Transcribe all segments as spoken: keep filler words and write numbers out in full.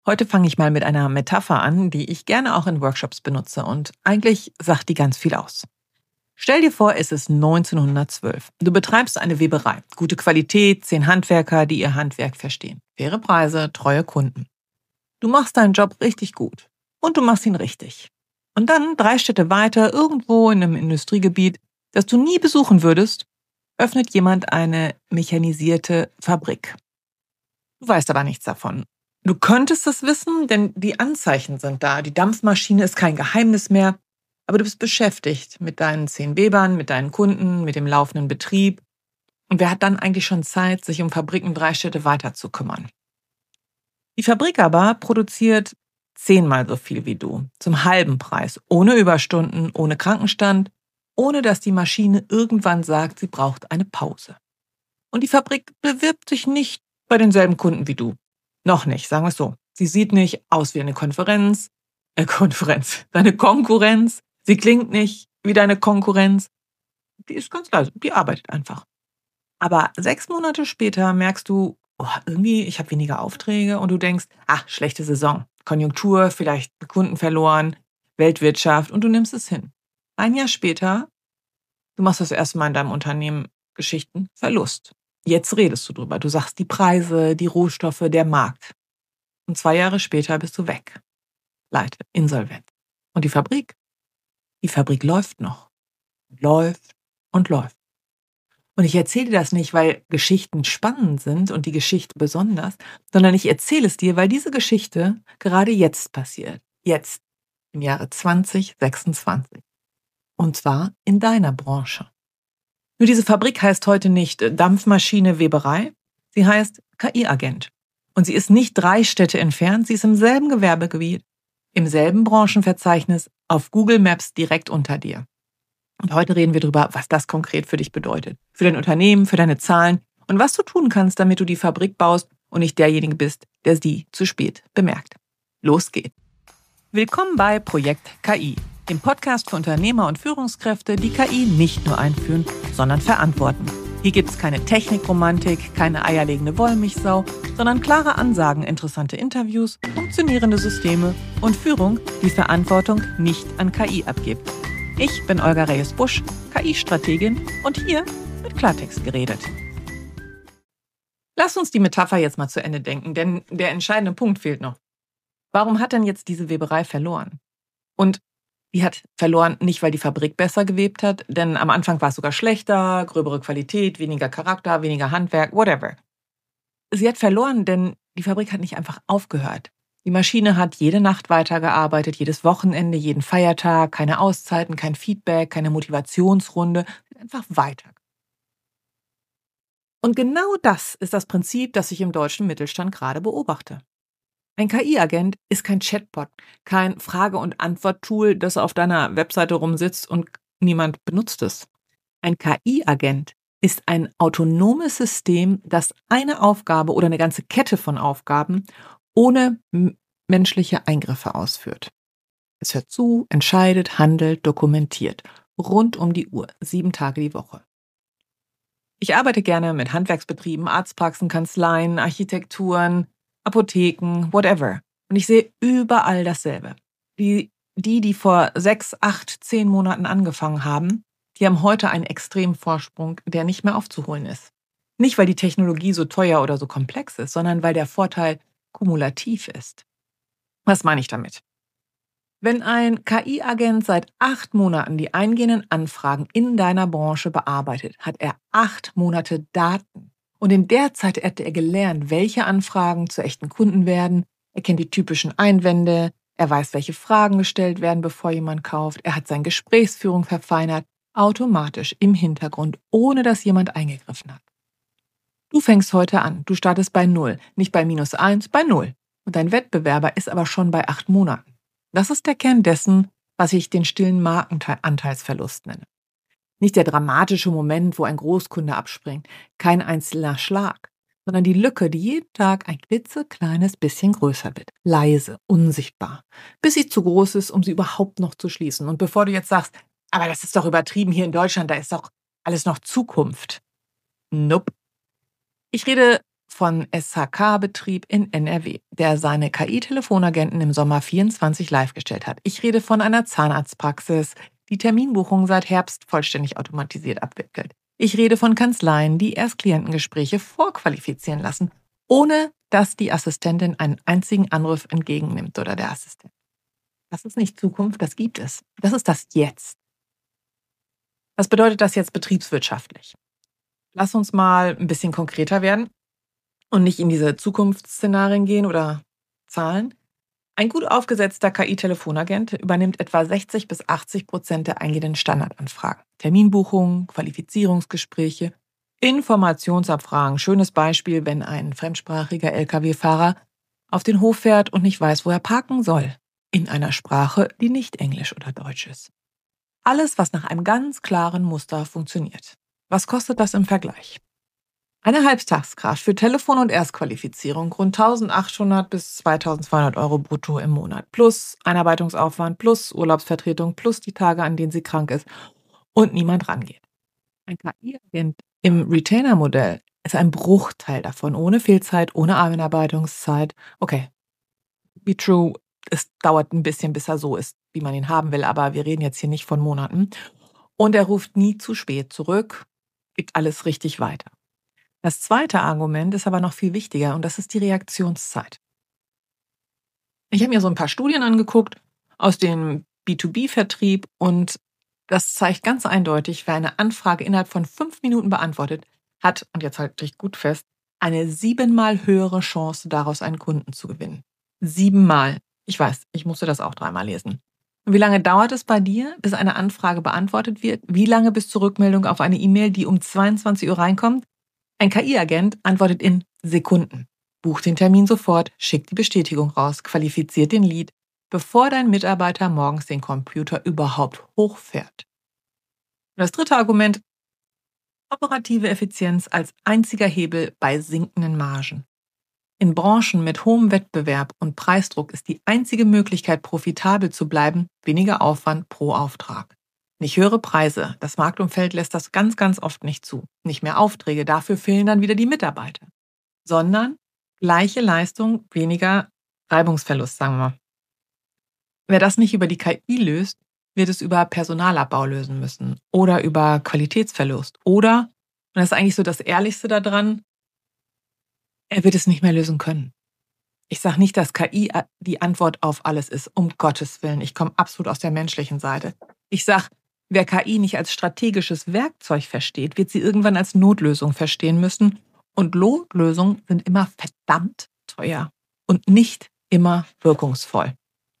Heute fange ich mal mit einer Metapher an, die ich gerne auch in Workshops benutze und eigentlich sagt die ganz viel aus. Stell dir vor, es ist neunzehnhundertzwölf. Du betreibst eine Weberei. Gute Qualität, zehn Handwerker, die ihr Handwerk verstehen. Faire Preise, treue Kunden. Du machst deinen Job richtig gut. Und du machst ihn richtig. Und dann, drei Städte weiter, irgendwo in einem Industriegebiet, das du nie besuchen würdest, öffnet jemand eine mechanisierte Fabrik. Du weißt aber nichts davon. Du könntest es wissen, denn die Anzeichen sind da. Die Dampfmaschine ist kein Geheimnis mehr. Aber du bist beschäftigt mit deinen zehn Webern, mit deinen Kunden, mit dem laufenden Betrieb. Und wer hat dann eigentlich schon Zeit, sich um Fabriken drei Städte weiter zu kümmern? Die Fabrik aber produziert zehnmal so viel wie du, zum halben Preis, ohne Überstunden, ohne Krankenstand, ohne dass die Maschine irgendwann sagt, sie braucht eine Pause. Und die Fabrik bewirbt sich nicht bei denselben Kunden wie du. Noch nicht, sagen wir es so. Sie sieht nicht aus wie eine Konferenz, äh, Konferenz, deine Konkurrenz. Sie klingt nicht wie deine Konkurrenz. Die ist ganz leise, die arbeitet einfach. Aber sechs Monate später merkst du, oh, irgendwie, ich habe weniger Aufträge und du denkst, ach, schlechte Saison, Konjunktur, vielleicht Kunden verloren, Weltwirtschaft und du nimmst es hin. Ein Jahr später, du machst das erste Mal in deinem Unternehmen Geschichten, Verlust. Jetzt redest du drüber. Du sagst die Preise, die Rohstoffe, der Markt. Und zwei Jahre später bist du weg. Pleite, insolvent. Und die Fabrik? Die Fabrik läuft noch. Läuft und läuft. Und ich erzähle dir das nicht, weil Geschichten spannend sind und die Geschichte besonders, sondern ich erzähle es dir, weil diese Geschichte gerade jetzt passiert. Jetzt, im Jahre zwanzig sechsundzwanzig. Und zwar in deiner Branche. Nur diese Fabrik heißt heute nicht Dampfmaschine Weberei, sie heißt K I-Agent. Und sie ist nicht drei Städte entfernt, sie ist im selben Gewerbegebiet, im selben Branchenverzeichnis, auf Google Maps direkt unter dir. Und heute reden wir darüber, was das konkret für dich bedeutet. Für dein Unternehmen, für deine Zahlen und was du tun kannst, damit du die Fabrik baust und nicht derjenige bist, der sie zu spät bemerkt. Los geht's. Willkommen bei Projekt K I, dem Podcast für Unternehmer und Führungskräfte, die K I nicht nur einführen, sondern verantworten. Hier gibt's keine Technikromantik, keine eierlegende Wollmilchsau, sondern klare Ansagen, interessante Interviews, funktionierende Systeme und Führung, die Verantwortung nicht an K I abgibt. Ich bin Olga Reyes-Busch, K I-Strategin und hier wird Klartext geredet. Lass uns die Metapher jetzt mal zu Ende denken, denn der entscheidende Punkt fehlt noch. Warum hat denn jetzt diese Weberei verloren? Und die hat verloren nicht, weil die Fabrik besser gewebt hat, denn am Anfang war es sogar schlechter, gröbere Qualität, weniger Charakter, weniger Handwerk, whatever. Sie hat verloren, denn die Fabrik hat nicht einfach aufgehört. Die Maschine hat jede Nacht weitergearbeitet, jedes Wochenende, jeden Feiertag, keine Auszeiten, kein Feedback, keine Motivationsrunde, einfach weiter. Und genau das ist das Prinzip, das ich im deutschen Mittelstand gerade beobachte. Ein K I-Agent ist kein Chatbot, kein Frage- und Antwort-Tool, das auf deiner Webseite rumsitzt und niemand benutzt es. Ein K I-Agent ist ein autonomes System, das eine Aufgabe oder eine ganze Kette von Aufgaben ohne m- menschliche Eingriffe ausführt. Es hört zu, entscheidet, handelt, dokumentiert. Rund um die Uhr, sieben Tage die Woche. Ich arbeite gerne mit Handwerksbetrieben, Arztpraxen, Kanzleien, Architekturen, Apotheken, whatever. Und ich sehe überall dasselbe. Die, die, die vor sechs, acht, zehn Monaten angefangen haben, die haben heute einen extremen Vorsprung, der nicht mehr aufzuholen ist. Nicht, weil die Technologie so teuer oder so komplex ist, sondern weil der Vorteil kumulativ ist. Was meine ich damit? Wenn ein K I-Agent seit acht Monaten die eingehenden Anfragen in deiner Branche bearbeitet, hat er acht Monate Daten. Und in der Zeit hat er gelernt, welche Anfragen zu echten Kunden werden. Er kennt die typischen Einwände. Er weiß, welche Fragen gestellt werden, bevor jemand kauft. Er hat seine Gesprächsführung verfeinert, automatisch im Hintergrund, ohne dass jemand eingegriffen hat. Du fängst heute an. Du startest bei Null, nicht bei minus eins, bei Null. Und dein Wettbewerber ist aber schon bei acht Monaten. Das ist der Kern dessen, was ich den stillen Markenanteilsverlust nenne. Nicht der dramatische Moment, wo ein Großkunde abspringt, kein einzelner Schlag, sondern die Lücke, die jeden Tag ein klitzekleines bisschen größer wird. Leise, unsichtbar, bis sie zu groß ist, um sie überhaupt noch zu schließen. Und bevor du jetzt sagst, aber das ist doch übertrieben hier in Deutschland, da ist doch alles noch Zukunft. Nope. Ich rede von S H K-Betrieb in N R W, der seine K I-Telefonagenten im Sommer vierundzwanzig live gestellt hat. Ich rede von einer Zahnarztpraxis, die Terminbuchungen seit Herbst vollständig automatisiert abwickelt. Ich rede von Kanzleien, die erst Klientengespräche vorqualifizieren lassen, ohne dass die Assistentin einen einzigen Anruf entgegennimmt oder der Assistent. Das ist nicht Zukunft, das gibt es. Das ist das Jetzt. Was bedeutet das jetzt betriebswirtschaftlich? Lass uns mal ein bisschen konkreter werden und nicht in diese Zukunftsszenarien gehen oder Zahlen. Ein gut aufgesetzter K I-Telefonagent übernimmt etwa sechzig bis achtzig Prozent der eingehenden Standardanfragen. Terminbuchungen, Qualifizierungsgespräche, Informationsabfragen. Schönes Beispiel, wenn ein fremdsprachiger L K W-Fahrer auf den Hof fährt und nicht weiß, wo er parken soll. In einer Sprache, die nicht Englisch oder Deutsch ist. Alles, was nach einem ganz klaren Muster funktioniert. Was kostet das im Vergleich? Eine Halbtagskraft für Telefon- und Erstqualifizierung rund eintausendachthundert bis zweitausendzweihundert Euro brutto im Monat. Plus Einarbeitungsaufwand, plus Urlaubsvertretung, plus die Tage, an denen sie krank ist und niemand rangeht. Ein K I-Agent im Retainer-Modell ist ein Bruchteil davon, ohne Fehlzeit, ohne Einarbeitungszeit. Okay, be true, es dauert ein bisschen, bis er so ist, wie man ihn haben will, aber wir reden jetzt hier nicht von Monaten. Und er ruft nie zu spät zurück, gibt alles richtig weiter. Das zweite Argument ist aber noch viel wichtiger und das ist die Reaktionszeit. Ich habe mir so ein paar Studien angeguckt aus dem B zwei B-Vertrieb und das zeigt ganz eindeutig, wer eine Anfrage innerhalb von fünf Minuten beantwortet, hat, und jetzt halt dich gut fest, eine siebenmal höhere Chance, daraus einen Kunden zu gewinnen. Siebenmal. Ich weiß, ich musste das auch dreimal lesen. Und wie lange dauert es bei dir, bis eine Anfrage beantwortet wird? Wie lange bis zur Rückmeldung auf eine E-Mail, die um zweiundzwanzig Uhr reinkommt? Ein K I-Agent antwortet in Sekunden. Bucht den Termin sofort, schickt die Bestätigung raus, qualifiziert den Lead, bevor dein Mitarbeiter morgens den Computer überhaupt hochfährt. Und das dritte Argument: operative Effizienz als einziger Hebel bei sinkenden Margen. In Branchen mit hohem Wettbewerb und Preisdruck ist die einzige Möglichkeit, profitabel zu bleiben, weniger Aufwand pro Auftrag. Nicht höhere Preise, das Marktumfeld lässt das ganz, ganz oft nicht zu. Nicht mehr Aufträge, dafür fehlen dann wieder die Mitarbeiter. Sondern gleiche Leistung, weniger Reibungsverlust, sagen wir. Wer das nicht über die K I löst, wird es über Personalabbau lösen müssen oder über Qualitätsverlust. Oder, und das ist eigentlich so das Ehrlichste daran, er wird es nicht mehr lösen können. Ich sage nicht, dass K I die Antwort auf alles ist, um Gottes Willen. Ich komme absolut aus der menschlichen Seite. Ich sage, wer K I nicht als strategisches Werkzeug versteht, wird sie irgendwann als Notlösung verstehen müssen. Und Notlösungen sind immer verdammt teuer und nicht immer wirkungsvoll.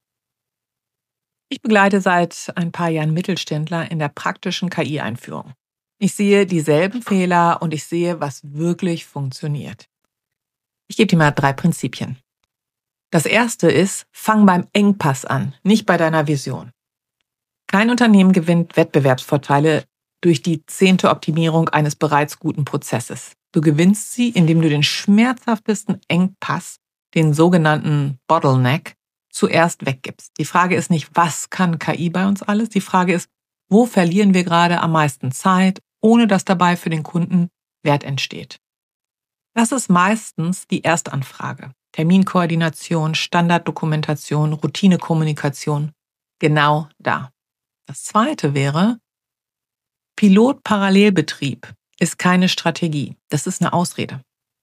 Ich begleite seit ein paar Jahren Mittelständler in der praktischen K I-Einführung. Ich sehe dieselben Fehler und ich sehe, was wirklich funktioniert. Ich gebe dir mal drei Prinzipien. Das erste ist, fang beim Engpass an, nicht bei deiner Vision. Kein Unternehmen gewinnt Wettbewerbsvorteile durch die zehnte Optimierung eines bereits guten Prozesses. Du gewinnst sie, indem du den schmerzhaftesten Engpass, den sogenannten Bottleneck, zuerst weggibst. Die Frage ist nicht, was kann K I bei uns alles? Die Frage ist, wo verlieren wir gerade am meisten Zeit, ohne dass dabei für den Kunden Wert entsteht? Das ist meistens die Erstanfrage. Terminkoordination, Standarddokumentation, Routinekommunikation. Genau da. Das zweite wäre, Pilot-Parallelbetrieb ist keine Strategie. Das ist eine Ausrede.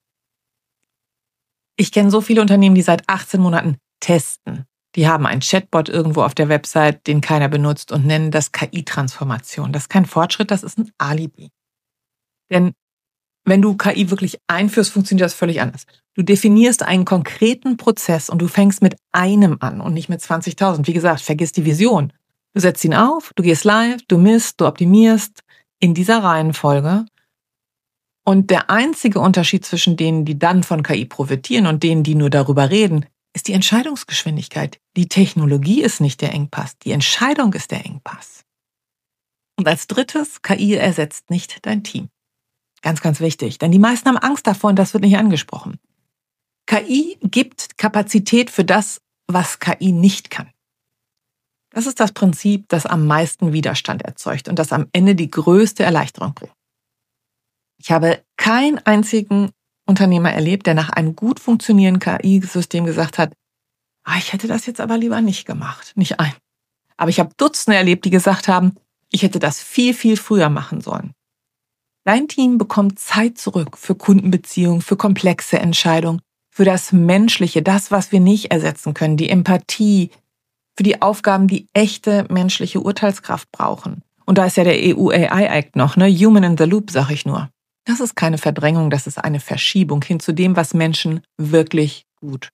Ich kenne so viele Unternehmen, die seit achtzehn Monaten testen. Die haben einen Chatbot irgendwo auf der Website, den keiner benutzt und nennen das K I-Transformation. Das ist kein Fortschritt, das ist ein Alibi. Denn wenn du K I wirklich einführst, funktioniert das völlig anders. Du definierst einen konkreten Prozess und du fängst mit einem an und nicht mit zwanzigtausend. Wie gesagt, vergiss die Vision. Du setzt ihn auf, du gehst live, du misst, du optimierst in dieser Reihenfolge. Und der einzige Unterschied zwischen denen, die dann von K I profitieren und denen, die nur darüber reden, ist die Entscheidungsgeschwindigkeit. Die Technologie ist nicht der Engpass, die Entscheidung ist der Engpass. Und als drittes, K I ersetzt nicht dein Team. Ganz, ganz wichtig, denn die meisten haben Angst davor und das wird nicht angesprochen. K I gibt Kapazität für das, was K I nicht kann. Das ist das Prinzip, das am meisten Widerstand erzeugt und das am Ende die größte Erleichterung bringt. Ich habe keinen einzigen Unternehmer erlebt, der nach einem gut funktionierenden K I-System gesagt hat, ah, ich hätte das jetzt aber lieber nicht gemacht. Nicht ein. Aber ich habe Dutzende erlebt, die gesagt haben, ich hätte das viel, viel früher machen sollen. Dein Team bekommt Zeit zurück für Kundenbeziehungen, für komplexe Entscheidungen, für das Menschliche, das, was wir nicht ersetzen können, die Empathie, für die Aufgaben, die echte menschliche Urteilskraft brauchen. Und da ist ja der E U A I Act noch, ne? Human in the Loop, sag ich nur. Das ist keine Verdrängung, das ist eine Verschiebung hin zu dem, was Menschen wirklich gut.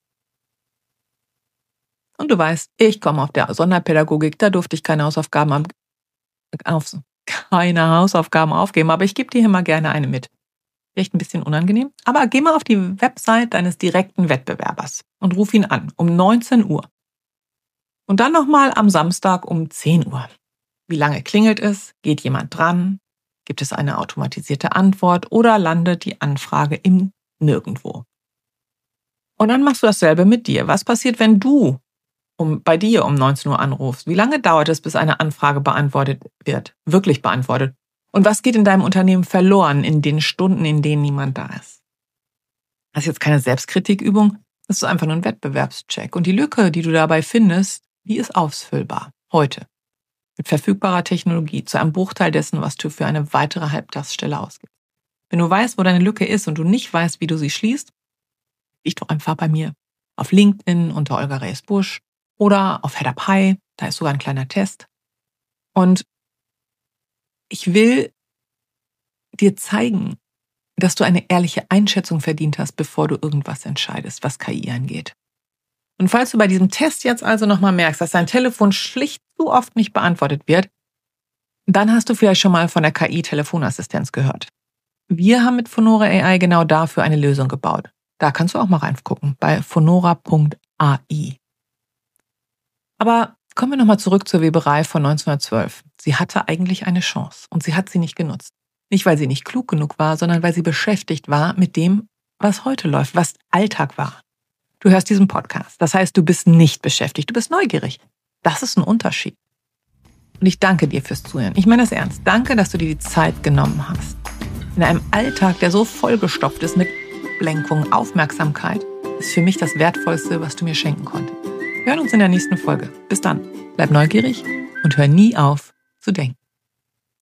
Und du weißt, ich komme auf der Sonderpädagogik, da durfte ich keine Hausaufgaben, am, auf, keine Hausaufgaben aufgeben, aber ich gebe dir hier mal gerne eine mit. Vielleicht ein bisschen unangenehm, aber geh mal auf die Website deines direkten Wettbewerbers und ruf ihn an um neunzehn Uhr. Und dann nochmal am Samstag um zehn Uhr. Wie lange klingelt es? Geht jemand dran? Gibt es eine automatisierte Antwort oder landet die Anfrage im Nirgendwo? Und dann machst du dasselbe mit dir. Was passiert, wenn du um, bei dir um neunzehn Uhr anrufst? Wie lange dauert es, bis eine Anfrage beantwortet wird? Wirklich beantwortet? Und was geht in deinem Unternehmen verloren in den Stunden, in denen niemand da ist? Das ist jetzt keine Selbstkritikübung, das ist einfach nur ein Wettbewerbscheck. Und die Lücke, die du dabei findest, die ist ausfüllbar. Heute. Mit verfügbarer Technologie zu einem Bruchteil dessen, was du für eine weitere Halbtagsstelle ausgibst. Wenn du weißt, wo deine Lücke ist und du nicht weißt, wie du sie schließt, ich doch einfach bei mir. Auf LinkedIn unter Olga Rees-Busch oder auf HeadUpHigh, da ist sogar ein kleiner Test. Und ich will dir zeigen, dass du eine ehrliche Einschätzung verdient hast, bevor du irgendwas entscheidest, was K I angeht. Und falls du bei diesem Test jetzt also nochmal merkst, dass dein Telefon schlicht zu oft nicht beantwortet wird, dann hast du vielleicht schon mal von der K I-Telefonassistenz gehört. Wir haben mit Phonora A I genau dafür eine Lösung gebaut. Da kannst du auch mal reingucken, bei phonora punkt A I. Aber kommen wir nochmal zurück zur Weberei von neunzehnhundertzwölf. Sie hatte eigentlich eine Chance und sie hat sie nicht genutzt. Nicht, weil sie nicht klug genug war, sondern weil sie beschäftigt war mit dem, was heute läuft, was Alltag war. Du hörst diesen Podcast. Das heißt, du bist nicht beschäftigt, du bist neugierig. Das ist ein Unterschied. Und ich danke dir fürs Zuhören. Ich meine das ernst. Danke, dass du dir die Zeit genommen hast. In einem Alltag, der so vollgestopft ist mit Ablenkung, Aufmerksamkeit, ist für mich das Wertvollste, was du mir schenken konntest. Wir hören uns in der nächsten Folge. Bis dann. Bleib neugierig und hör nie auf zu denken.